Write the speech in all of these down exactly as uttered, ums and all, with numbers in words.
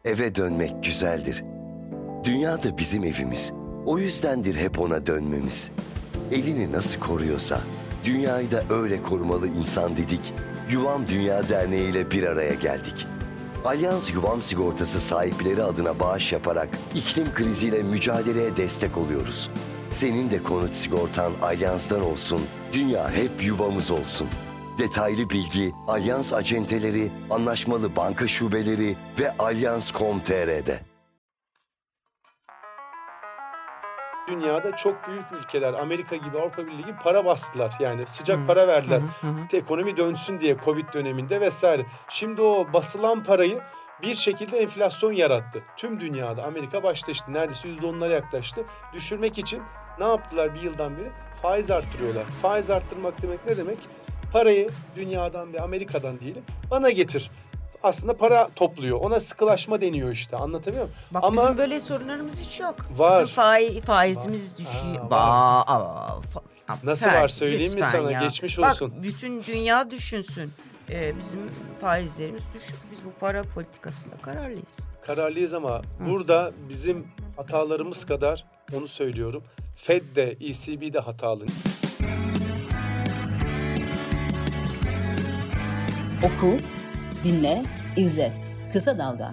Eve dönmek güzeldir. Dünya da bizim evimiz. O yüzdendir hep ona dönmemiz. Evini nasıl koruyorsa, dünyayı da öyle korumalı insan dedik. Yuvam Dünya Derneği ile bir araya geldik. Alyans Yuvam Sigortası sahipleri adına bağış yaparak iklim kriziyle mücadeleye destek oluyoruz. Senin de konut sigortan Alyans'tan olsun, dünya hep yuvamız olsun. Detaylı bilgi Alyans acenteleri, anlaşmalı banka şubeleri ve alyans nokta com nokta tr'de. Dünyada çok büyük ülkeler, Amerika gibi, Avrupa Birliği gibi para bastılar. Yani sıcak hmm. para verdiler. Hmm. Hmm. Ekonomi dönsün diye Covid döneminde vesaire. Şimdi o basılan parayı bir şekilde enflasyon yarattı. Tüm dünyada Amerika başta işte neredeyse yüzde onlara yaklaştı. Düşürmek için ne yaptılar bir yıldan beri? Faiz arttırıyorlar. Faiz arttırmak demek ne demek? Parayı dünyadan ve Amerika'dan diyelim bana getir. Aslında para topluyor. Ona sıkılaşma deniyor işte. Anlatabiliyor muyum? Bak Ama bizim böyle sorunlarımız hiç yok. Var. Bizim faiz, faizimiz düşüyor. Aa, ba, aa, fa, Nasıl var söyleyeyim mi sana? Ya. Geçmiş olsun. Bak bütün dünya düşünsün. Ee, bizim faizlerimiz düşük. Biz bu para politikasında kararlıyız. Kararlıyız ama Hı. burada bizim hatalarımız kadar onu söylüyorum. Fed de E C B de hatalı. Oku, dinle, izle. Kısa Dalga.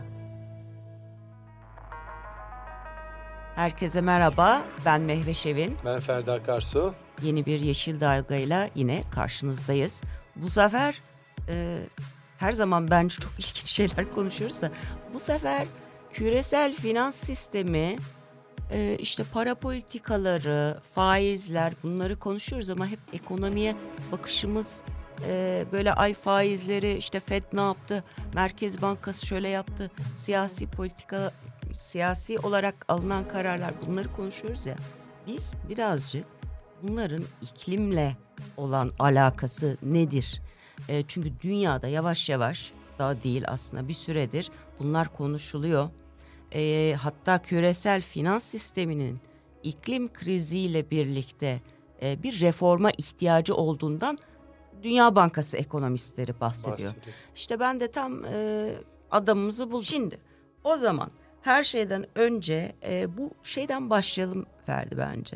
Herkese merhaba. Ben Mehve Şevin. Ben Ferda Akarsu. Yeni bir Yeşil Dalga'yla yine karşınızdayız. Bu sefer e, her zaman bence çok ilginç şeyler konuşuyoruz da bu sefer küresel finans sistemi, e, işte para politikaları, faizler bunları konuşuyoruz ama hep ekonomiye bakışımız Ee, böyle ay faizleri işte Fed ne yaptı, Merkez Bankası şöyle yaptı, siyasi politika, siyasi olarak alınan kararlar, bunları konuşuyoruz ya. Biz birazcık bunların iklimle olan alakası nedir? E, çünkü dünyada yavaş yavaş, daha değil aslında bir süredir bunlar konuşuluyor. E, hatta küresel finans sisteminin iklim kriziyle birlikte e, bir reforma ihtiyacı olduğundan Dünya Bankası ekonomistleri bahsediyor. bahsediyor. İşte ben de tam e, adamımızı buldum. Şimdi o zaman her şeyden önce e, bu şeyden başlayalım Ferdi bence.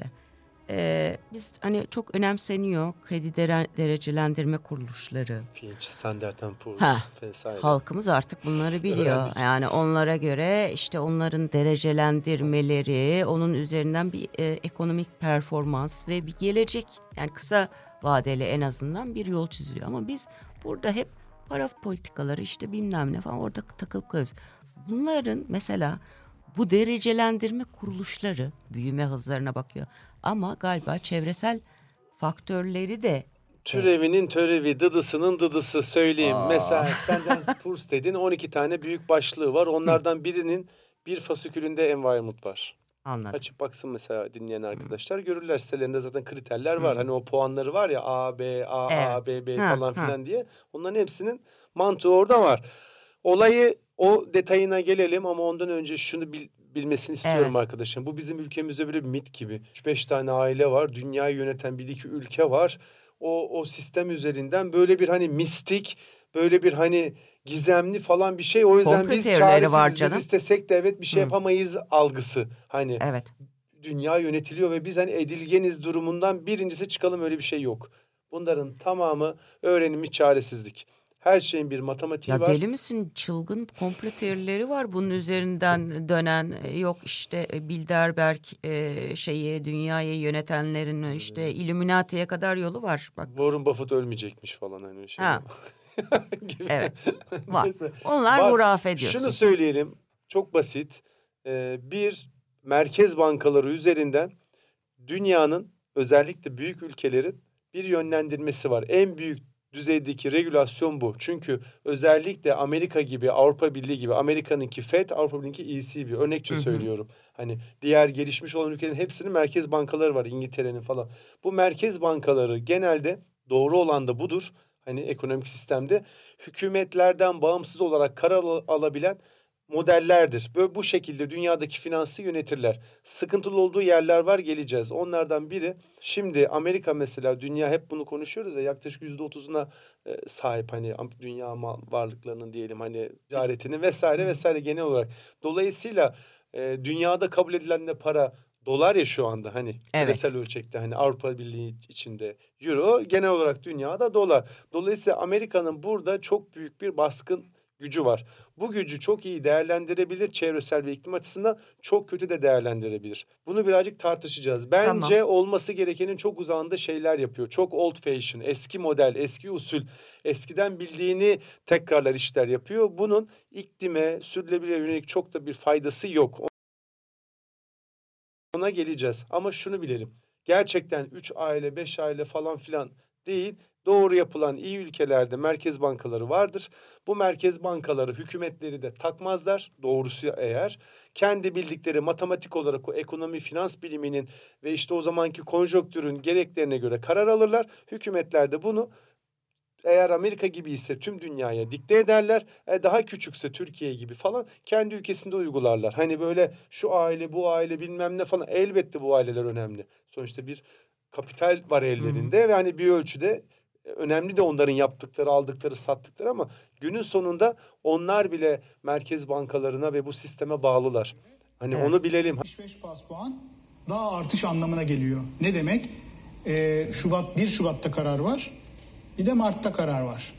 E, biz hani çok önemseniyor kredi dere, derecelendirme kuruluşları. Fitch, Standard and Poor's vesaire. Halkımız artık bunları biliyor. Yani onlara göre işte onların derecelendirmeleri, onun üzerinden bir e, ekonomik performans ve bir gelecek, yani kısa vadeli en azından bir yol çiziliyor. Ama biz burada hep para politikaları işte bilmem ne falan orada takılıp kalıyoruz. Bunların mesela bu derecelendirme kuruluşları büyüme hızlarına bakıyor. Ama galiba çevresel faktörleri de türevinin törevi, dıdısının dıdısı söyleyeyim. Aa. Mesela Standard and Poor's dedin, on iki tane büyük başlığı var. Onlardan birinin bir fasikülünde environment var. Anladım. Açıp baksın mesela dinleyen arkadaşlar. Görürler sitelerinde zaten kriterler var. Hı. Hani o puanları var ya A, B, A, evet. A, B, B falan ha, filan ha. diye. Onların hepsinin mantığı orada var. Olayı o detayına gelelim ama ondan önce şunu bil, bilmesini istiyorum evet. arkadaşım. Bu bizim ülkemizde böyle bir mit gibi. üç beş tane aile var. Dünyayı yöneten bir iki ülke var. O, o sistem üzerinden böyle bir hani mistik, böyle bir hani gizemli falan bir şey. O yüzden Komplo biz çaresiz, biz istesek de evet bir şey Hı. yapamayız algısı. Hani evet. dünya yönetiliyor ve biz hani edilgeniz durumundan birincisi çıkalım, öyle bir şey yok. Bunların tamamı öğrenilmiş çaresizlik. Her şeyin bir matematiği ya var. Ya deli misin? Çılgın komplo teorileri var bunun üzerinden dönen. Yok işte Bilderberg e, şeyi dünyayı yönetenlerin işte Illuminati'ye kadar yolu var. Bak. Warren Buffett ölmeyecekmiş falan hani şey. Ha. Evet. Var. Onlar hurafe diyorsun. Şunu söyleyelim. Çok basit. Ee, bir merkez bankaları üzerinden dünyanın özellikle büyük ülkelerin bir yönlendirmesi var. En büyük düzeydeki regülasyon bu. Çünkü özellikle Amerika gibi, Avrupa Birliği gibi, Amerika'nınki Fed, Avrupa Birliği'ninki E C B. Örnekçe hı hı. söylüyorum. Hani diğer gelişmiş olan ülkelerin hepsinin merkez bankaları var. İngiltere'nin falan. Bu merkez bankaları genelde doğru olan da budur. Hani ekonomik sistemde hükümetlerden bağımsız olarak karar al- alabilen modellerdir. Böyle bu şekilde dünyadaki finansı yönetirler. Sıkıntılı olduğu yerler var, geleceğiz. Onlardan biri, şimdi Amerika mesela, dünya hep bunu konuşuyoruz ya, yaklaşık yüzde otuzuna e, sahip hani dünya mal varlıklarının diyelim, hani ticaretinin vesaire vesaire genel olarak. Dolayısıyla e, dünyada kabul edilen de para dolar ya şu anda, hani Evet. küresel ölçekte, hani Avrupa Birliği içinde euro, genel olarak dünyada dolar. Dolayısıyla Amerika'nın burada çok büyük bir baskın gücü var. Bu gücü çok iyi değerlendirebilir, çevresel ve iklim açısından çok kötü de değerlendirebilir. Bunu birazcık tartışacağız. Bence Tamam. olması gerekenin çok uzağında şeyler yapıyor. Çok old fashion, eski model, eski usul, eskiden bildiğini tekrarlar işler yapıyor. Bunun iklime, sürdürülebilir yönelik çok da bir faydası yok. Ona geleceğiz. Ama şunu bilelim. Gerçekten üç aile, beş aile falan filan değil. Doğru yapılan iyi ülkelerde merkez bankaları vardır. Bu merkez bankaları hükümetleri de takmazlar. Doğrusu eğer. Kendi bildikleri matematik olarak o ekonomi, finans biliminin ve işte o zamanki konjonktürün gereklerine göre karar alırlar. Hükümetler de bunu, eğer Amerika gibi ise tüm dünyaya dikte ederler. E daha küçükse Türkiye gibi falan kendi ülkesinde uygularlar. Hani böyle şu aile, bu aile bilmem ne falan, elbette bu aileler önemli. Sonuçta bir kapital var ellerinde hmm. ve hani bir ölçüde önemli de onların yaptıkları, aldıkları, sattıkları, ama günün sonunda onlar bile merkez bankalarına ve bu sisteme bağlılar. Hani evet. Onu bilelim. yetmiş beş bas puan daha artış anlamına geliyor. Ne demek? Ee, Şubat bir Şubat'ta karar var. Bir de Mart'ta karar var.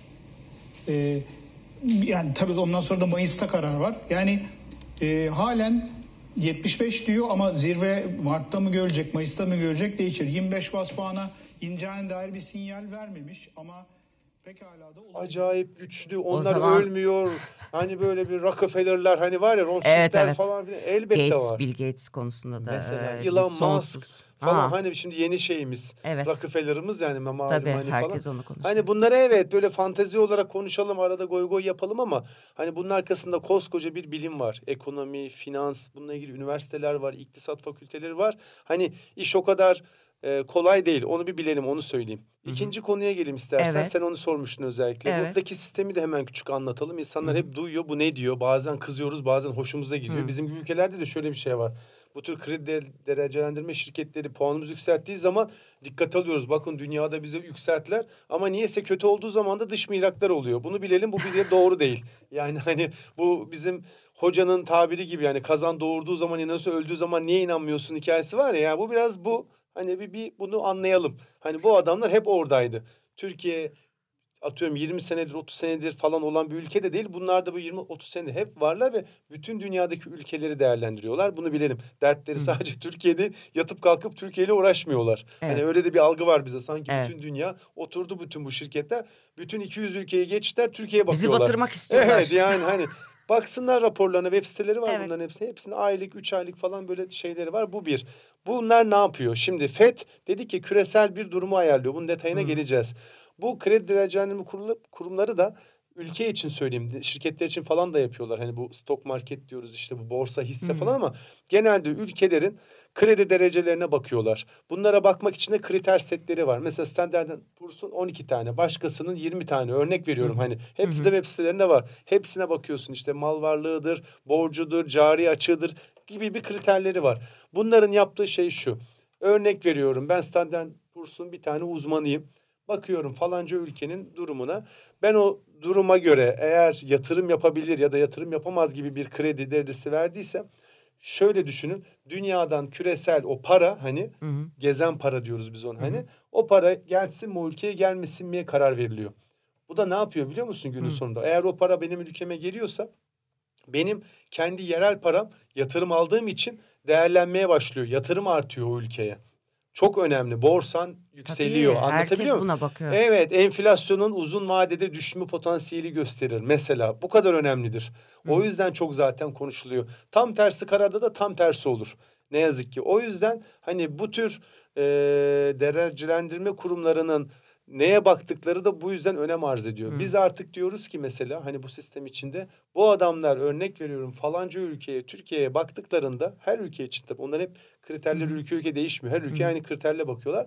Ee, yani tabii ondan sonra da Mayıs'ta karar var. Yani e, halen yetmiş beş diyor ama zirve Mart'ta mı görecek, Mayıs'ta mı görecek değişir. yirmi beş bas puana ineceğine dair bir sinyal vermemiş ama pekala da olabilir. Acayip güçlü. Onlar zaman... ölmüyor. Hani böyle bir Rockefeller'lar hani var ya, Rothschild'ler evet, evet. falan filan, elbette Gates, var. Bill Gates konusunda da mesela e, Elon sonsuz. Musk falan, Aha. hani şimdi yeni şeyimiz. Evet. Rockefeller'ımız yani malum Tabii, hani herkes falan. onu konuşuyor. Hani bunları evet böyle fantezi olarak konuşalım, arada goy goy yapalım, ama hani bunun arkasında koskoca bir bilim var. Ekonomi, finans, bununla ilgili üniversiteler var, iktisat fakülteleri var. Hani iş o kadar e, kolay değil. Onu bir bilelim, onu söyleyeyim. Hı-hı. İkinci konuya geleyim istersen. Evet. Sen onu sormuştun özellikle. Evet. Buradaki sistemi de hemen küçük anlatalım. İnsanlar Hı-hı. hep duyuyor, bu ne diyor? Bazen kızıyoruz, bazen hoşumuza gidiyor. Hı-hı. Bizim gibi ülkelerde de şöyle bir şey var. Bu tür kredi derecelendirme şirketleri puanımızı yükselttiği zaman dikkat alıyoruz. Bakın dünyada bize yükselttiler, ama niyeyse kötü olduğu zaman da dış mihraklar oluyor. Bunu bilelim, bu bir doğru değil. Yani hani bu bizim hocanın tabiri gibi, yani kazan doğurduğu zaman inanıyorsun, öldüğü zaman niye inanmıyorsun hikayesi var ya. Yani bu biraz bu, hani bir, bir bunu anlayalım. Hani bu adamlar hep oradaydı. Türkiye atıyorum yirmi senedir, otuz senedir falan olan bir ülke de değil. Bunlar da bu yirmi otuz senedir hep varlar ve bütün dünyadaki ülkeleri değerlendiriyorlar. Bunu bilelim. Dertleri Hı. sadece Türkiye'de, yatıp kalkıp Türkiye ile uğraşmıyorlar. Evet. Hani öyle de bir algı var bize. Sanki evet. bütün dünya oturdu, bütün bu şirketler. Bütün iki yüz ülkeye geçtiler, Türkiye'ye bakıyorlar. Bizi batırmak istiyorlar. Evet, yani hani baksınlar raporlarına, web siteleri var evet. bunların hepsi. Hepsinin aylık, üç aylık falan böyle şeyleri var. Bu bir. Bunlar ne yapıyor? Şimdi F E D dedi ki küresel bir durumu ayarlıyor. Bunun detayına Hı. geleceğiz. Bu kredi derecelendirme kurumları da ülke için söyleyeyim, şirketler için falan da yapıyorlar. Hani bu stock market diyoruz, işte bu borsa, hisse hmm. falan, ama genelde ülkelerin kredi derecelerine bakıyorlar. Bunlara bakmak için de kriter setleri var. Mesela Standard and Poor's'un on iki tane, başkasının yirmi tane, örnek veriyorum hmm. hani. Hepsi hmm. de web sitelerinde var. Hepsine bakıyorsun, işte mal varlığıdır, borcudur, cari açığıdır gibi bir kriterleri var. Bunların yaptığı şey şu. Örnek veriyorum, ben Standard and Poor's'un bir tane uzmanıyım. Bakıyorum falanca ülkenin durumuna. Ben o duruma göre eğer yatırım yapabilir ya da yatırım yapamaz gibi bir kredi derecesi verdiysem, şöyle düşünün. Dünyadan küresel o para, hani hı hı. gezen para diyoruz biz ona, hani hı hı. o para gelsin mi o ülkeye, gelmesin miye karar veriliyor. Bu da ne yapıyor biliyor musun günün hı. sonunda? Eğer o para benim ülkeme geliyorsa, benim kendi yerel param yatırım aldığım için değerlenmeye başlıyor. Yatırım artıyor o ülkeye. Çok önemli. Borsan yükseliyor. Tabii, anlatabiliyor muyum? Herkes buna bakıyor. Evet, enflasyonun uzun vadede düşme potansiyeli gösterir. Mesela bu kadar önemlidir. Hı. O yüzden çok zaten konuşuluyor. Tam tersi kararda da tam tersi olur. Ne yazık ki. O yüzden hani bu tür e, derecelendirme kurumlarının neye baktıkları da bu yüzden önem arz ediyor. Hı. Biz artık diyoruz ki mesela hani bu sistem içinde bu adamlar, örnek veriyorum falanca ülkeye, Türkiye'ye baktıklarında, her ülke için tabii onlar hep kriterleri Hı. ülke ülke değişmiyor. Her ülke Hı. aynı kriterle bakıyorlar.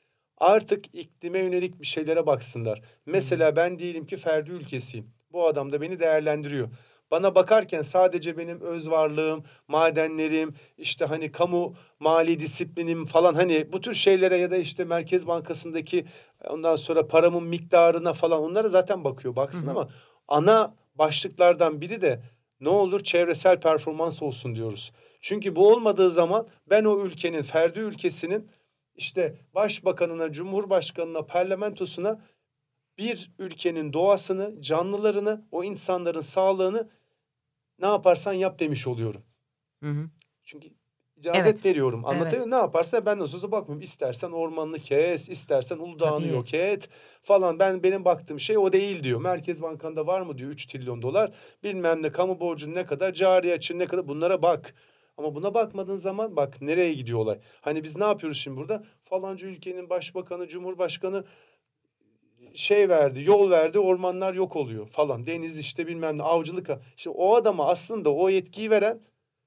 Artık iklime yönelik bir şeylere baksınlar. Mesela Hı. ben diyelim ki ferdi ülkesiyim. Bu adam da beni değerlendiriyor. Bana bakarken sadece benim öz varlığım, madenlerim, işte hani kamu mali disiplinim falan, hani bu tür şeylere ya da işte Merkez Bankası'ndaki ondan sonra paramın miktarına falan, onlara zaten bakıyor, baksın. Hı hı. Ama ana başlıklardan biri de ne olur çevresel performans olsun diyoruz. Çünkü bu olmadığı zaman ben o ülkenin, ferdi ülkesinin işte başbakanına, cumhurbaşkanına, parlamentosuna bir ülkenin doğasını, canlılarını, o insanların sağlığını ne yaparsan yap demiş oluyorum. Hı hı. Çünkü icazet evet. veriyorum. Anlatabiliyor muyum? Evet. Ne yaparsa ben nasıl olsa bakmıyorum. İstersen ormanını kes, istersen Uludağ'ını Tabii. yok et falan. Ben benim baktığım şey o değil diyor. Merkez Bankası'nda var mı diyor üç trilyon dolar. Bilmem ne, kamu borcun ne kadar, cari açığın ne kadar, bunlara bak. Ama buna bakmadığın zaman bak nereye gidiyor olay. Hani biz ne yapıyoruz şimdi burada? Falanca ülkenin başbakanı, cumhurbaşkanı şey verdi, yol verdi, ormanlar yok oluyor falan. Deniz işte bilmem ne, avcılık. İşte o adama aslında o yetkiyi veren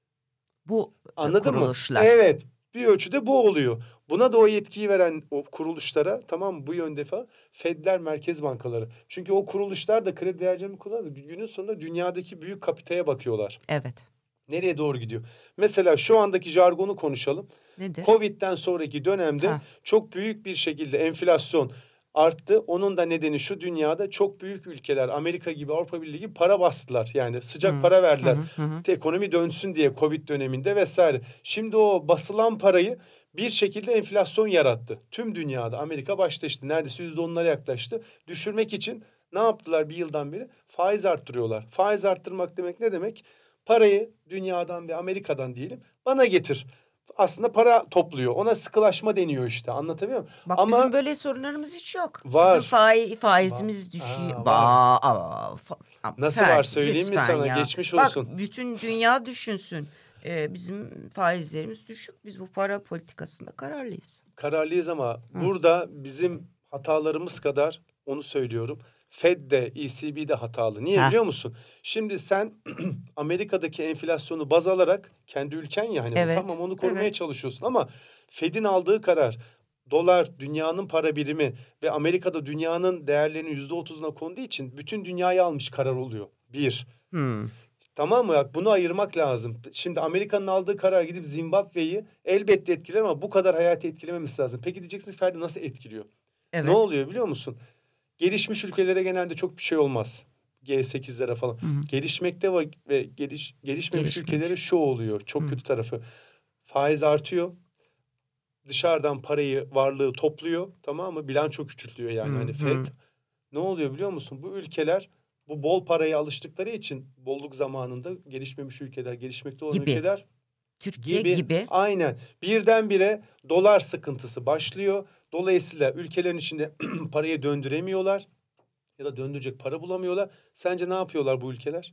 bu kuruluşlar. Mı? Evet. Bir ölçüde bu oluyor. Buna da o yetkiyi veren o kuruluşlara, tamam mı, bu yönde falan, Fedler, merkez bankaları. Çünkü o kuruluşlar da kredi değerlendirme kullanıyor. Günün sonunda dünyadaki büyük kapitaya bakıyorlar. Evet. Nereye doğru gidiyor? Mesela şu andaki jargonu konuşalım. Nedir? Covid'den sonraki dönemde ha. çok büyük bir şekilde enflasyon arttı. Onun da nedeni şu: dünyada çok büyük ülkeler, Amerika gibi, Avrupa Birliği gibi para bastılar. Yani sıcak hı. para verdiler. Hı hı hı. Ekonomi dönsün diye Covid döneminde vesaire. Şimdi o basılan parayı bir şekilde enflasyon yarattı. Tüm dünyada, Amerika başta işte neredeyse yüzde onlara yaklaştı. Düşürmek için ne yaptılar bir yıldan beri? Faiz arttırıyorlar. Faiz arttırmak demek ne demek? Parayı dünyadan ve Amerika'dan diyelim bana getir. Aslında para topluyor. Ona sıkılaşma deniyor işte. Anlatabiliyor muyum? Bak Ama bizim böyle sorunlarımız hiç yok. Var. Bizim faiz, faizimiz düşüyor. Aa, ba, aa, fa, Nasıl Fer, var söyleyeyim mi sana? Ya. Geçmiş olsun. Bak bütün dünya düşünsün. Ee, bizim faizlerimiz düşük. Biz bu para politikasında kararlıyız. Kararlıyız ama Hı. burada bizim hatalarımız kadar, onu söylüyorum, Fed de E C B de hatalı. Niye ha. biliyor musun? Şimdi sen Amerika'daki enflasyonu baz alarak, kendi ülken ya hani, evet. tamam onu korumaya evet. çalışıyorsun ama Fed'in aldığı karar, dolar dünyanın para birimi ve Amerika'da dünyanın değerlerinin yüzde otuzuna konduğu için bütün dünyayı almış karar oluyor. Bir. Hmm. Tamam mı? Bunu ayırmak lazım. Şimdi Amerika'nın aldığı karar gidip Zimbabwe'yi elbette etkiler ama bu kadar hayati etkilememesi lazım. Peki diyeceksin Ferdi nasıl etkiliyor? Evet. Ne oluyor biliyor musun? Gelişmiş ülkelere genelde çok bir şey olmaz. G sekizlere falan. Hı hı. Gelişmekte ve, ve geliş, gelişmemiş Gelişmiş. ülkelere şu oluyor. Çok hı. kötü tarafı. Faiz artıyor. Dışarıdan parayı, varlığı topluyor. Tamam mı? Bilanço küçültüyor yani. Hı. Hani Fed. Hı. Ne oluyor biliyor musun? Bu ülkeler bu bol paraya alıştıkları için bolluk zamanında gelişmemiş ülkeler, gelişmekte olan gibi. ülkeler Türkiye gibi. gibi. Aynen. Birdenbire dolar sıkıntısı başlıyor. Dolayısıyla ülkelerin içinde parayı döndüremiyorlar ya da döndürecek para bulamıyorlar. Sence ne yapıyorlar bu ülkeler?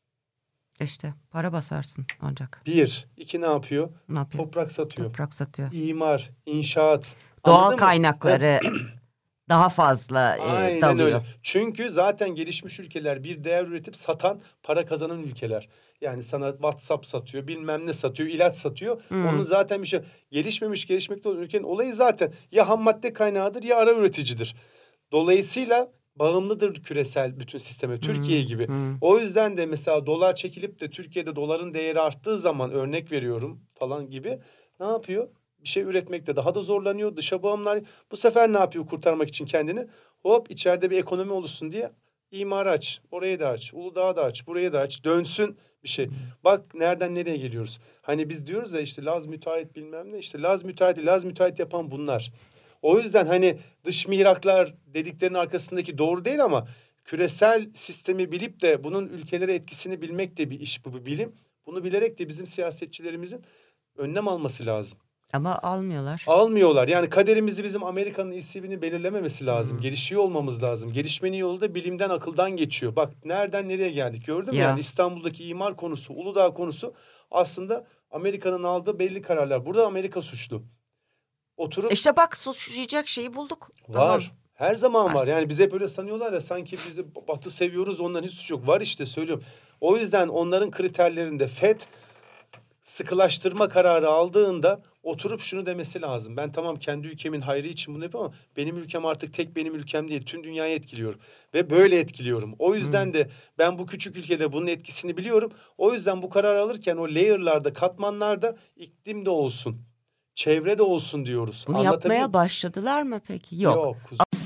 İşte para basarsın ancak. Bir. iki ne yapıyor? Ne yapıyor? Toprak satıyor. Toprak satıyor. İmar, inşaat. Doğal kaynakları daha fazla e, Aynen dalıyor. Öyle. Çünkü zaten gelişmiş ülkeler bir değer üretip satan, para kazanan ülkeler. Yani sana WhatsApp satıyor, bilmem ne satıyor, ilaç satıyor. Hmm. Onun zaten bir şey, gelişmemiş, gelişmekte olan ülkenin olayı zaten ya ham madde kaynağıdır ya ara üreticidir. Dolayısıyla bağımlıdır küresel bütün sisteme, Türkiye hmm. gibi. Hmm. O yüzden de mesela dolar çekilip de Türkiye'de doların değeri arttığı zaman, örnek veriyorum falan gibi, ne yapıyor? Bir şey üretmekte daha da zorlanıyor. Dışa bağımlılar bu sefer ne yapıyor kurtarmak için kendini? Hop içeride bir ekonomi oluşsun diye imar aç, orayı da aç, Uludağ'ı da aç, burayı da aç, dönsün bir şey. Bak nereden nereye geliyoruz. Hani biz diyoruz ya işte Laz müteahhit bilmem ne, işte Laz müteahhit, Laz müteahhit yapan bunlar. O yüzden hani dış mihraklar dediklerinin arkasındaki doğru değil ama küresel sistemi bilip de bunun ülkelere etkisini bilmek de bir iş, bu bir bilim. Bunu bilerek de bizim siyasetçilerimizin önlem alması lazım. Ama almıyorlar. Almıyorlar. Yani kaderimizi bizim Amerika'nın E C B'nin belirlememesi lazım. Hmm. Gelişiyor olmamız lazım. Gelişmenin yolu da bilimden, akıldan geçiyor. Bak nereden nereye geldik gördün mü? Ya. Yani İstanbul'daki imar konusu, Uludağ konusu aslında Amerika'nın aldığı belli kararlar. Burada Amerika suçlu. Oturup... İşte bak suçlayacak şeyi bulduk. Var. Tamam. Her zaman var. Yani bize böyle sanıyorlar ya sanki bizi Batı seviyoruz, onların hiç suçu yok. Var işte söylüyorum. O yüzden onların kriterlerinde Fed sıkılaştırma kararı aldığında oturup şunu demesi lazım. Ben tamam kendi ülkemin hayrı için bunu yapıyorum ama benim ülkem artık tek benim ülkem değil. Tüm dünyayı etkiliyorum ve böyle etkiliyorum. O yüzden hmm. de ben bu küçük ülkede bunun etkisini biliyorum. O yüzden bu karar alırken o layer'larda, katmanlarda iklim de olsun, çevre de olsun diyoruz. Bunu yapmaya başladılar mı peki? Yok. Yok.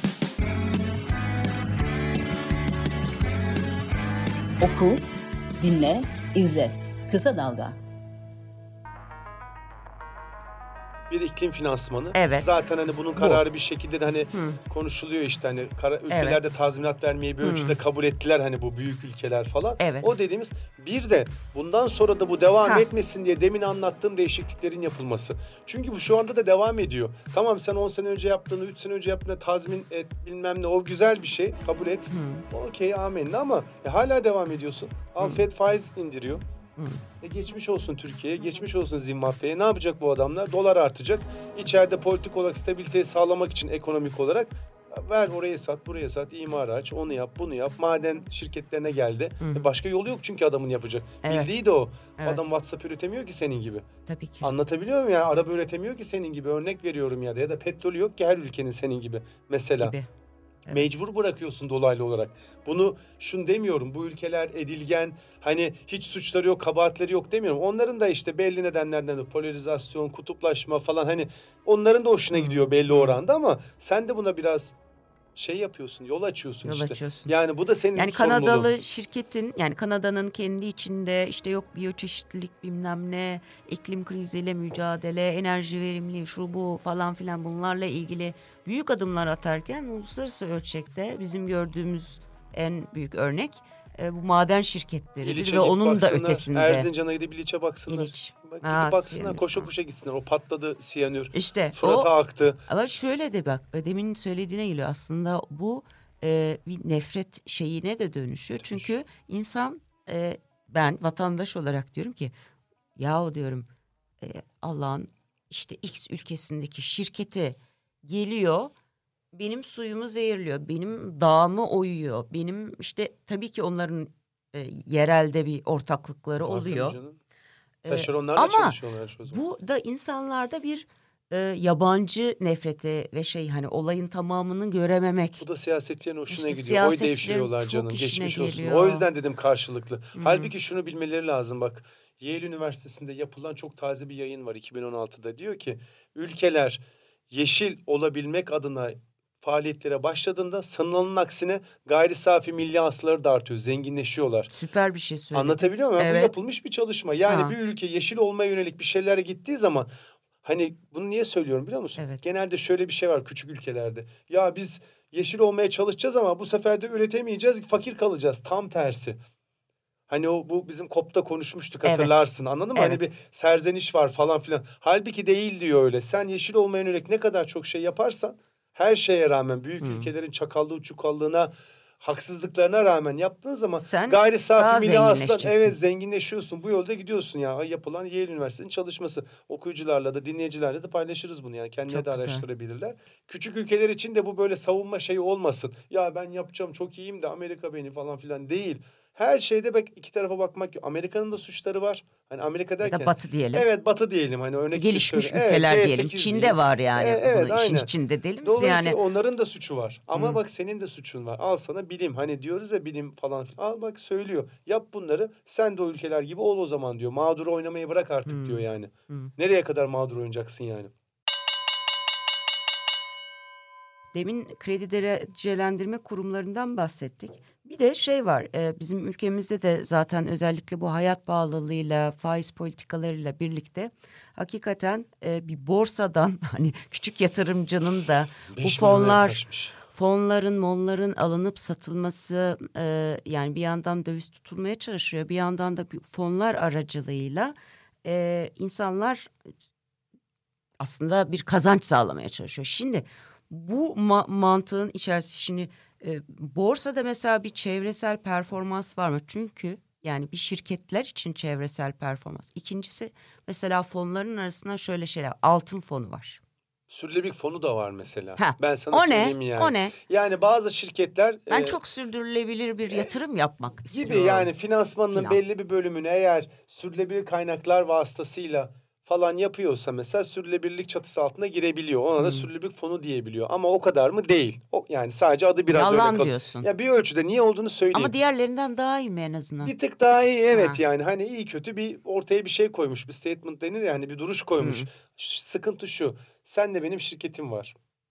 Oku, dinle, izle. Kısa Dalga. Bir iklim finansmanı. Evet. Zaten hani bunun kararı Bu. bir şekilde de hani Hı. konuşuluyor işte hani kara, ülkelerde evet. tazminat vermeyi bir ölçüde Hı. kabul ettiler hani bu büyük ülkeler falan. Evet. O dediğimiz bir de bundan sonra da bu devam ha. etmesin diye demin anlattığım değişikliklerin yapılması. Çünkü bu şu anda da devam ediyor. Tamam sen on sene önce yaptığını, üç sene önce yaptığını tazmin et bilmem ne o güzel bir şey kabul et. Okey amenna ama e, hala devam ediyorsun. Al Fed faiz indiriyor. E geçmiş olsun Türkiye'ye, geçmiş olsun Zimbabwe'ye. Ne yapacak bu adamlar? Dolar artacak. İçeride politik olarak stabiliteyi sağlamak için ekonomik olarak ver oraya sat, buraya sat, imar aç, onu yap, bunu yap. Maden şirketlerine geldi. E başka yolu yok çünkü adamın yapacak. Evet. Bildiği de o. Evet. Adam WhatsApp üretemiyor ki senin gibi. Tabii ki. Anlatabiliyor muyum ya? Araba üretemiyor ki senin gibi. Örnek veriyorum ya da ya da petrolü yok ki her ülkenin senin gibi. Mesela. Gibi. Evet. Mecbur bırakıyorsun dolaylı olarak. Bunu şunu demiyorum. Bu ülkeler edilgen, hani hiç suçları yok, kabahatleri yok demiyorum. Onların da işte belli nedenlerden de polarizasyon, kutuplaşma falan hani onların da hoşuna gidiyor belli oranda ama sen de buna biraz şey yapıyorsun, yol açıyorsun yol işte. Açıyorsun. Yani bu da senin yani Kanadalı sorumluluğun. Şirketin yani Kanada'nın kendi içinde işte yok biyoçeşitlilik bilmem ne, iklim kriziyle mücadele, enerji verimliliği şu bu falan filan bunlarla ilgili büyük adımlar atarken uluslararası ölçekte bizim gördüğümüz en büyük örnek e, bu maden şirketleridir ve onun baksınlar, da ötesinde. Erzincan'a gidip İliç'e baksınlar. İliç. Bak, gidip Aa, baksınlar siyanür. koşa koşa gitsinler. O patladı siyanür. İşte Fırat'a aktı. Ama şöyle de bak demin söylediğine geliyor aslında bu e, bir nefret şeyine de dönüşüyor. Dönüş. Çünkü insan e, ben vatandaş olarak diyorum ki yahu diyorum e, Allah'ın işte X ülkesindeki şirketi geliyor benim suyumu zehirliyor, benim dağımı oyuyor, benim işte tabii ki onların e, yerelde bir ortaklıkları Var oluyor. Taşeronlarla Ama çalışıyorlar. bu da insanlarda bir e, yabancı nefreti ve şey hani olayın tamamını görememek. Bu da siyasetçilerin hoşuna işte gidiyor. Oy devşiriyorlar canım. Geçmiş olsun. Geliyor. O yüzden dedim karşılıklı. Hı-hı. Halbuki şunu bilmeleri lazım bak. Yale Üniversitesi'nde yapılan çok taze bir yayın var iki bin on altıda. Diyor ki ülkeler yeşil olabilmek adına faaliyetlere başladığında sanılanın aksine gayri safi milli hasılaları da artıyor. Zenginleşiyorlar. Süper bir şey söyledin. Anlatabiliyor muyum? Evet. Bu yapılmış bir çalışma. Yani ha. bir ülke yeşil olmaya yönelik bir şeylere gittiği zaman hani bunu niye söylüyorum biliyor musun? Evet. Genelde şöyle bir şey var küçük ülkelerde. Ya biz yeşil olmaya çalışacağız ama bu sefer de üretemeyeceğiz, fakir kalacağız. Tam tersi. Hani o bu bizim COP'ta konuşmuştuk hatırlarsın. Evet. Anladın mı? Evet. Hani bir serzeniş var falan filan. Halbuki değil diyor öyle. Sen yeşil olmaya yönelik ne kadar çok şey yaparsan her şeye rağmen büyük hmm. ülkelerin çakallığı çukallığına haksızlıklarına rağmen yaptığın zaman sen gayri safi milli hasılan evet zenginleşiyorsun. Bu yolda gidiyorsun ya. Yapılan Yale Üniversitesi'nin çalışması. Okuyucularla da dinleyicilerle de paylaşırız bunu yani. Kendileri de araştırabilirler. Küçük ülkeler için de bu böyle savunma şeyi olmasın. Ya ben yapacağım çok iyiyim de Amerika beni falan filan değil. Her şeyde bak iki tarafa bakmak. Amerika'nın da suçları var. Hani Amerika derken. Ya da Batı diyelim. Evet Batı diyelim. Hani örnek gelişmiş ülkeler evet, diyelim. Çin'de diyelim. Var yani. Evet, evet aynen. İşin içinde değil mi? Dolayısıyla yani... onların da suçu var. Ama hmm. bak senin de suçun var. Al sana bilim. Hani diyoruz ya bilim falan filan. Al bak söylüyor. Yap bunları. Sen de o ülkeler gibi ol o zaman diyor. Mağdur oynamayı bırak artık hmm. diyor yani. Hmm. Nereye kadar mağdur oynayacaksın yani? Demin kredi derecelendirme kurumlarından bahsettik. Bir de şey var e, bizim ülkemizde de zaten özellikle bu hayat pahalılığıyla faiz politikalarıyla birlikte hakikaten e, bir borsadan hani küçük yatırımcının da bu fonlar fonların monların alınıp satılması e, yani bir yandan döviz tutulmaya çalışıyor bir yandan da fonlar aracılığıyla e, insanlar aslında bir kazanç sağlamaya çalışıyor. Şimdi bu ma- mantığın içerisinde şimdi e, borsada mesela bir çevresel performans var mı? Çünkü yani bir şirketler için çevresel performans. İkincisi mesela fonların arasında şöyle şeyler altın fonu var. Sürdürülebilirlik fonu da var mesela. Ha, ben sana o söyleyeyim ne? yani. O ne? Yani bazı şirketler... Ben e, çok sürdürülebilir bir yatırım e, yapmak istiyorum. Gibi yani finansmanının Finan. belli bir bölümünü eğer sürdürülebilir kaynaklar vasıtasıyla falan yapıyorsa mesela sürdürülebilirlik çatısı altına girebiliyor. Ona da Hmm. sürdürülebilirlik fonu diyebiliyor. Ama o kadar mı? Değil. O, yani sadece adı biraz Yalan öyle kalıyor. diyorsun. Ya bir ölçüde niye olduğunu söyleyeyim. Ama diğerlerinden daha iyi mi en azından? Bir tık daha iyi evet Ha. yani hani iyi kötü bir ortaya bir şey koymuş. Bir statement denir ya hani bir duruş koymuş. Hmm. Ş- Sıkıntı şu. Sen de benim şirketim var.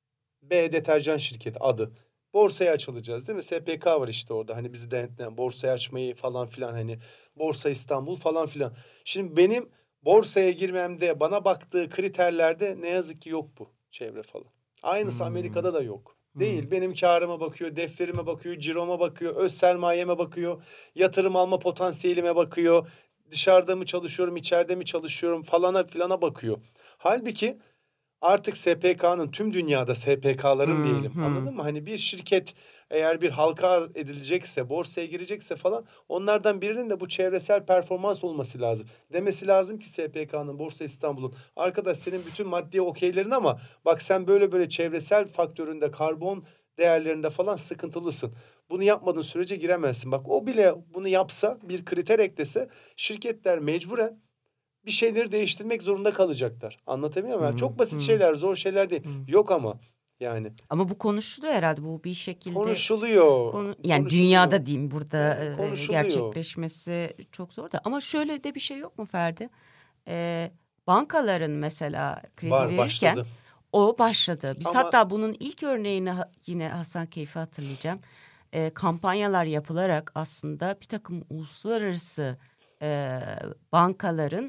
B deterjan şirketi adı. Borsaya açılacağız değil mi? S P K var işte orada. Hani bizi denetleyen borsaya açmayı falan filan hani Borsa İstanbul falan filan. Şimdi benim borsaya girmemde bana baktığı kriterlerde ne yazık ki yok bu çevre falan. Aynısı Hmm. Amerika'da da yok. Hmm. Değil. Benim karıma bakıyor, defterime bakıyor, ciroma bakıyor, öz sermayeme bakıyor, yatırım alma potansiyelime bakıyor. Dışarıda mı çalışıyorum, içeride mi çalışıyorum falana filana bakıyor. Halbuki artık S P K'nın tüm dünyada S P K'ların Hmm, diyelim. hmm. Anladın mı? Hani bir şirket eğer bir halka edilecekse, borsaya girecekse falan onlardan birinin de bu çevresel performans olması lazım. Demesi lazım ki S P K'nın, Borsa İstanbul'un. Arkadaş senin bütün maddi okeylerin ama bak sen böyle böyle çevresel faktöründe, karbon değerlerinde falan sıkıntılısın. Bunu yapmadığın sürece giremezsin. Bak o bile bunu yapsa, bir kriter eklese şirketler mecburen bir şeyleri değiştirmek zorunda kalacaklar. Anlatabiliyor muyum? Hmm, Çok basit hmm. şeyler, zor şeyler değil. Hmm. Yok ama yani Ama bu konuşuluyor herhalde. Bu bir şekilde konuşuluyor. konu, yani konuşuluyor. dünyada diyeyim burada Yani e, konuşuluyor. gerçekleşmesi çok zor da. Ama şöyle de bir şey yok mu Ferdi? Ee, bankaların mesela kredi Var verirken başladı. o başladı. Biz Ama- hatta bunun ilk örneğini ha- yine Hasan Keyfi hatırlayacağım. Ee, kampanyalar yapılarak aslında bir takım uluslararası e, bankaların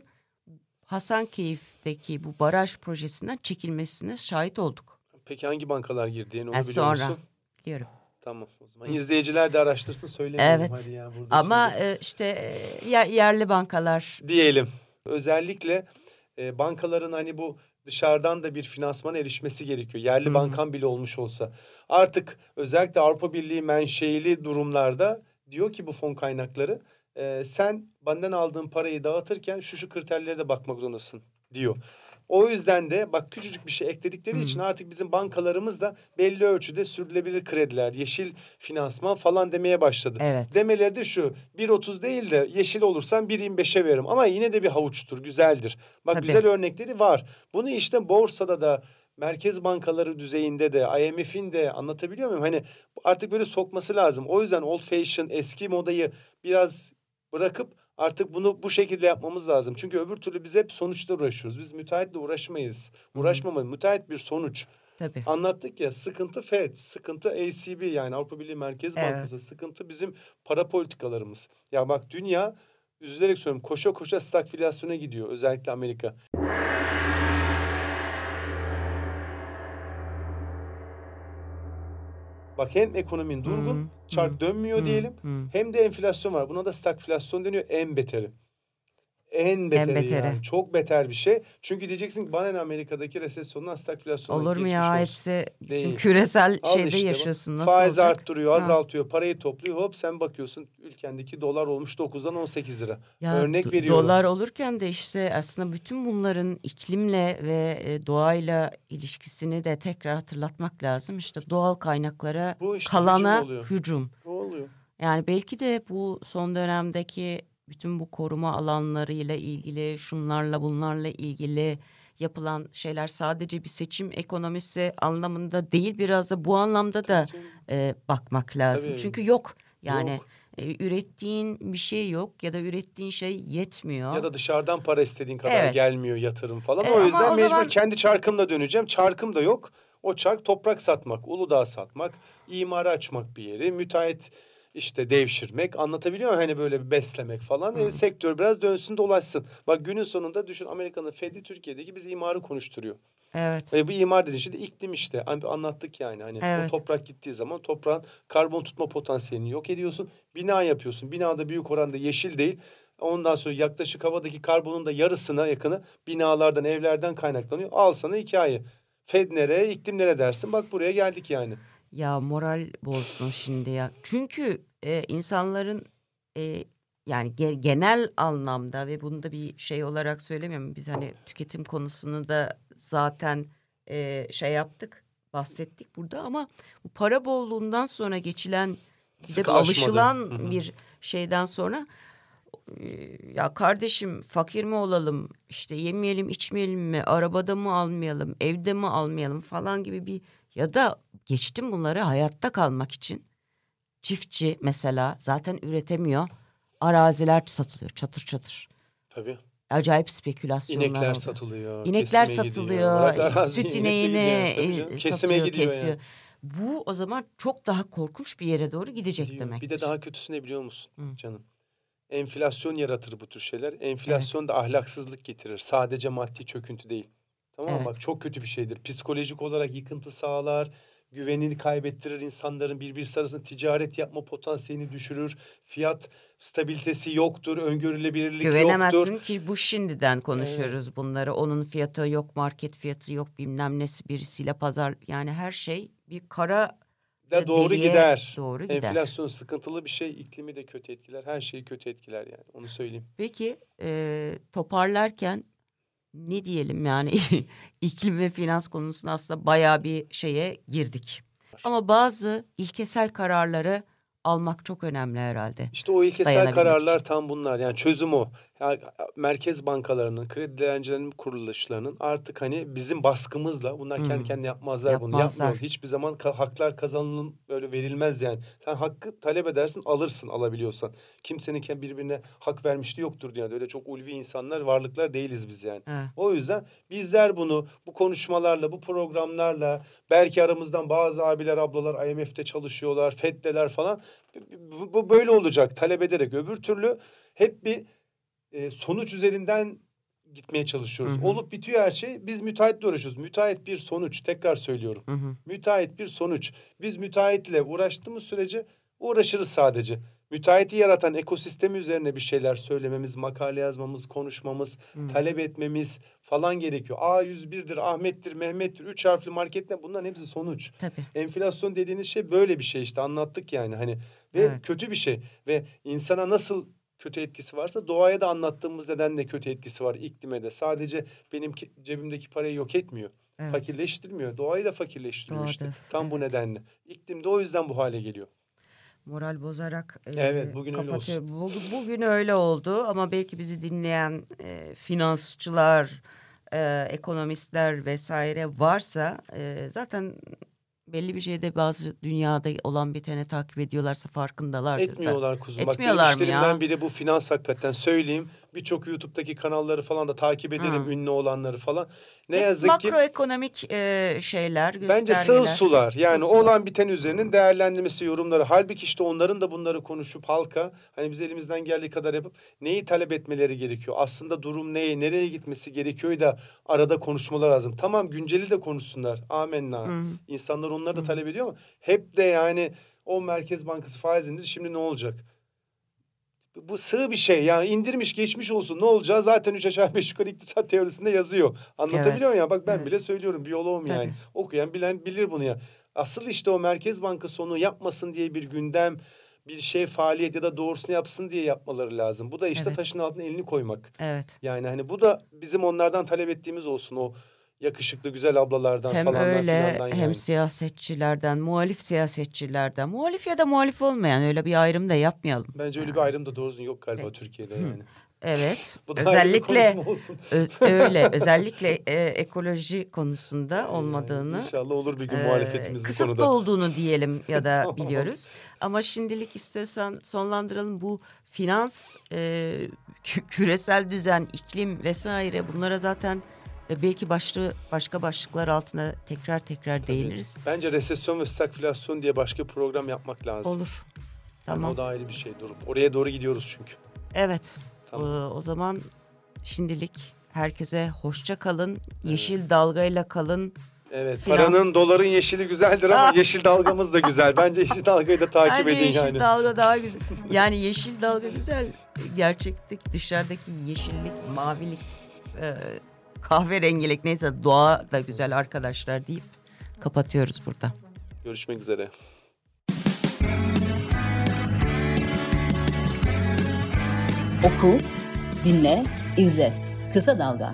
Hasankeyf'teki bu baraj projesinden çekilmesine şahit olduk. Peki hangi bankalar girdi? Yani onu Ha, biliyor sonra musun? biliyorum. Tamam o zaman. İzleyiciler de araştırsın söylemeyelim Evet. hadi ya burada Ama şimdi. e, işte e, yer- yerli bankalar Diyelim. Özellikle e, bankaların hani bu dışarıdan da bir finansmana erişmesi gerekiyor. Yerli Hı hı. bankan bile olmuş olsa. Artık özellikle Avrupa Birliği menşeili durumlarda diyor ki bu fon kaynakları e, sen benden aldığın parayı dağıtırken şu şu kriterlere de bakmak zorundasın diyor. O yüzden de bak küçücük bir şey ekledikleri Hı. için artık bizim bankalarımız da belli ölçüde sürdürülebilir krediler, yeşil finansman falan demeye başladı. Evet. Demeleri de şu bir otuz değil de yeşil olursan bir yirmi beşe veririm ama yine de bir havuçtur, güzeldir. Bak Tabii. güzel örnekleri var. Bunu işte borsada da merkez bankaları düzeyinde de I M F'in de anlatabiliyor muyum? Hani artık böyle sokması lazım. O yüzden old fashion eski modayı biraz bırakıp artık bunu bu şekilde yapmamız lazım. Çünkü öbür türlü biz hep sonuçla uğraşıyoruz. Biz müteahhitle uğraşmayız. Uğraşmamayız. Müteahhit bir sonuç. tabii. Anlattık ya sıkıntı Fed, sıkıntı A C B yani Avrupa Birliği Merkez Evet. Bankası, sıkıntı bizim para politikalarımız. Ya bak dünya üzülerek söylüyorum koşa koşa stagflasyona gidiyor özellikle Amerika. Bak hem ekonominin durgun, Hmm, çark hmm, dönmüyor hmm, diyelim. hmm. Hem de enflasyon var. Buna da stagflasyon deniyor en beteri. En beteri, beteri. yani çok beter bir şey. Çünkü diyeceksin ki bana ne Amerika'daki resesyondan stagflasyona Olur mu geçmiş ya olsun. hepsi bütün Değil. küresel Al şeyde işte bak, yaşıyorsun. Nasıl faiz olacak? arttırıyor, Ha. azaltıyor, parayı topluyor. Hop sen bakıyorsun ülkendeki dolar olmuş dokuzdan on sekiz lira. Ya Örnek do- veriyorum. dolar olurken de işte aslında bütün bunların iklimle ve e, doğayla ilişkisini de tekrar hatırlatmak lazım. İşte doğal kaynaklara Bu işte kalana hücum oluyor. hücum. Ne oluyor? Yani belki de bu son dönemdeki bütün bu koruma alanlarıyla ilgili, şunlarla bunlarla ilgili yapılan şeyler sadece bir seçim ekonomisi anlamında değil, biraz da bu anlamda da Tabii canım. e, bakmak lazım. Tabii. Çünkü yok yani Yok. e, ürettiğin bir şey yok ya da ürettiğin şey yetmiyor. Ya da dışarıdan para istediğin kadar Evet. gelmiyor yatırım falan. E, o ama yüzden o mecbur zaman- kendi çarkımla döneceğim. Çarkım da yok. O çark toprak satmak, Uludağ satmak, imara açmak bir yeri, müteahhit işte devşirmek, anlatabiliyor muyum? Hani böyle bir beslemek falan. E, sektör biraz dönsün dolaşsın. Bak günün sonunda düşün Amerika'nın Fed'i Türkiye'deki biz imarı konuşturuyor. Evet. Ve bu imar dediğin şey de iklim işte. Hani anlattık yani. Hani Evet. o toprak gittiği zaman toprağın karbon tutma potansiyelini yok ediyorsun. Bina yapıyorsun. Binada büyük oranda yeşil değil. Ondan sonra yaklaşık havadaki karbonun da yarısına yakını binalardan, evlerden kaynaklanıyor. Al sana hikaye. Fed nereye, iklim nereye dersin? Bak buraya geldik yani. Ya moral bozdun şimdi ya. Çünkü e, insanların e, yani ge- genel anlamda ve bunu da bir şey olarak söylemiyorum. Biz hani tüketim konusunu da zaten e, şey yaptık, bahsettik burada ama bu para bolluğundan sonra geçilen bize bir Sıkılaşmadı. alışılan Hı hı. bir şeyden sonra ya kardeşim fakir mi olalım, işte yemeyelim içmeyelim mi, arabada mı almayalım, evde mi almayalım falan gibi bir, ya da geçtim bunları, hayatta kalmak için çiftçi mesela zaten üretemiyor, araziler satılıyor çatır çatır. Tabii. Acayip spekülasyonlar İnekler oldu. satılıyor. İnekler kesime satılıyor. gidiyor. Bırak Süt araziyi, ineğini inek gidiyor. Tabii canım. e, Kesime satıyor, gidiyor kesiyor. yani. Bu o zaman çok daha korkunç bir yere doğru gidecek Gidiyor. demektir. Bir de daha kötüsü ne biliyor musun Hı. canım? Enflasyon yaratır bu tür şeyler. Enflasyon da ahlaksızlık getirir. Sadece maddi çöküntü değil. Tamam mı? Evet. Bak çok kötü bir şeydir. Psikolojik olarak yıkıntı sağlar. Güvenini kaybettirir, insanların birbirisi arasında ticaret yapma potansiyelini düşürür. Fiyat stabilitesi yoktur, öngörülebilirlik Güvenemezsin yoktur. ki, bu şimdiden konuşuyoruz bunları. Onun fiyatı yok, market fiyatı yok, bilmem nesi, birisiyle pazar, yani her şey bir kara Da doğru deliğe gider. doğru gider. Enflasyon sıkıntılı bir şey, iklimi de kötü etkiler. Her şeyi kötü etkiler yani. Onu söyleyeyim. Peki e, toparlarken ne diyelim yani iklim ve finans konusunda aslında bayağı bir şeye girdik. Ama bazı ilkesel kararları almak çok önemli herhalde. İşte o ilkesel Dayanabilmek kararlar için. tam bunlar. Yani çözüm o. Yani merkez bankalarının, kredi değerlendirme kuruluşlarının artık hani bizim baskımızla, bunlar kendi Hmm. kendine yapmazlar, bunu. Yapmazlar. Yapmıyor. Hiçbir zaman ka- haklar kazanılın böyle verilmez yani. Sen hakkı talep edersin, alırsın alabiliyorsan. Kimsenin kendi birbirine hak vermişliği yoktur dünyada. Öyle çok ulvi insanlar, varlıklar değiliz biz yani. Evet. O yüzden bizler bunu bu konuşmalarla, bu programlarla, belki aramızdan bazı abiler, ablalar I M F'te çalışıyorlar, F E D'deler falan. Bu, bu böyle olacak, talep ederek. Öbür türlü hep bir e, sonuç üzerinden gitmeye çalışıyoruz. Hı hı. Olup bitiyor her şey. Biz müteahhitle uğraşıyoruz. Müteahhit bir sonuç. Tekrar söylüyorum. Hı hı. Müteahhit bir sonuç. Biz müteahhitle uğraştığımız sürece uğraşırız sadece. Müteahhiti yaratan ekosistemi üzerine bir şeyler söylememiz, makale yazmamız, konuşmamız, Hı. talep etmemiz falan gerekiyor. A yüz bir'dir, Ahmet'tir, Mehmet'tir, üç harfli marketler, bunların hepsi sonuç. Tabii. Enflasyon dediğiniz şey böyle bir şey işte, anlattık yani hani ve Evet. kötü bir şey ve insana nasıl kötü etkisi varsa doğaya da anlattığımız nedenle kötü etkisi var, iklime de. Sadece benim ki- cebimdeki parayı yok etmiyor. Evet. Fakirleştirmiyor. Doğayı da fakirleştiriyor Doğada, işte. Tam bu evet. nedenle. İklim de o yüzden bu hale geliyor. Moral bozarak e, Evet, bugün öyle kapatıyor. Bugün, bugün öyle oldu ama belki bizi dinleyen e, finansçılar, e, ekonomistler vesaire varsa e, zaten belli bir şeyde bazı dünyada olan biteni takip ediyorlarsa farkındalardır da. Etmiyorlar kuzum. Bak benim Etmiyorlar mı işlerimden ya? biri bu finans, hakikaten söyleyeyim. Birçok YouTube'daki kanalları falan da takip ederim, Hı. ünlü olanları falan. Ne Hep yazık ki makroekonomik e, şeyler, göstergeler. bence sığ sular. Yani Sığ sular. olan biten üzerinin değerlendirmesi, yorumları. Halbuki işte onların da bunları konuşup halka, hani biz elimizden geldiği kadar yapıp neyi talep etmeleri gerekiyor? Aslında durum neye, nereye gitmesi gerekiyor da arada konuşmalar lazım. Tamam, günceli de konuşsunlar. Amenna. Hı. İnsanlar onları da talep ediyor ama hep de yani o Merkez Bankası faiz indir, şimdi ne olacak? Bu sığ bir şey yani, indirmiş geçmiş olsun, ne olacağı zaten üç aşağı beş yukarı iktisat teorisinde yazıyor. Anlatabiliyor Evet. muyum ya? Bak ben Evet. bile söylüyorum, biyoloğum yani. Tabii. Okuyan bilen bilir bunu ya. Asıl işte o Merkez Bankası onu yapmasın diye bir gündem, bir şey, faaliyet ya da doğrusunu yapsın diye yapmaları lazım. Bu da işte Evet. taşın altına elini koymak. Evet. Yani hani bu da bizim onlardan talep ettiğimiz olsun, o yakışıklı güzel ablalardan Hem falandan öyle filandan hem yani. siyasetçilerden, muhalif siyasetçilerden, muhalif ya da muhalif olmayan, öyle bir ayrım da yapmayalım. Bence öyle bir ayrım da doğru düzgün yok galiba Türkiye'de yani. Evet. Bu da ayrı bir özellikle konuşma olsun. ö- öyle özellikle e, ekoloji konusunda olmadığını, İnşallah olur bir gün e, muhalefetimiz bu kısıtlı konuda. olduğunu diyelim ya da Tamam. biliyoruz. Ama şimdilik istiyorsan sonlandıralım. Bu finans, e, kü- küresel düzen, iklim vesaire, bunlara zaten e, belki başlı başka başlıklar altına tekrar tekrar değiniriz. Bence resesyon ve stagflasyon diye başka bir program yapmak lazım. Olur. Tamam. Tamam. O da ayrı bir şey, durup. Oraya doğru gidiyoruz çünkü. Evet. Tamam. Ee, o zaman şimdilik herkese hoşça kalın. Yeşil dalgayla kalın. Evet, Finans- paranın, doların yeşili güzeldir ama yeşil dalgamız da güzel. Bence yeşil dalgayı da takip Bence edin yeşil yani. dalga daha güzel. Yani yeşil dalga güzel. Gerçeklik, dışarıdaki yeşillik, mavilik, e, kahverengilik, neyse, doğa da güzel arkadaşlar deyip kapatıyoruz burada. Görüşmek üzere. Oku, dinle, izle. Kısa Dalga.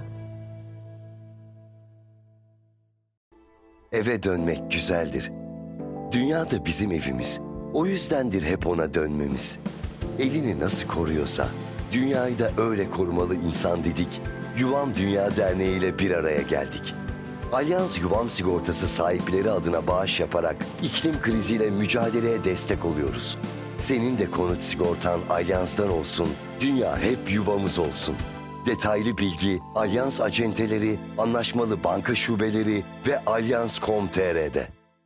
Eve dönmek güzeldir. Dünya da bizim evimiz. O yüzdendir hep ona dönmemiz. Evini nasıl koruyorsa, Dünyayı da öyle korumalı insan dedik. Yuvam Dünya Derneği ile bir araya geldik. Alyans Yuvam Sigortası sahipleri adına bağış yaparak iklim kriziyle mücadeleye destek oluyoruz. Senin de konut sigortan Alyans'tan olsun, dünya hep yuvamız olsun. Detaylı bilgi Alyans acenteleri, anlaşmalı banka şubeleri ve alyans nokta com nokta tr'de.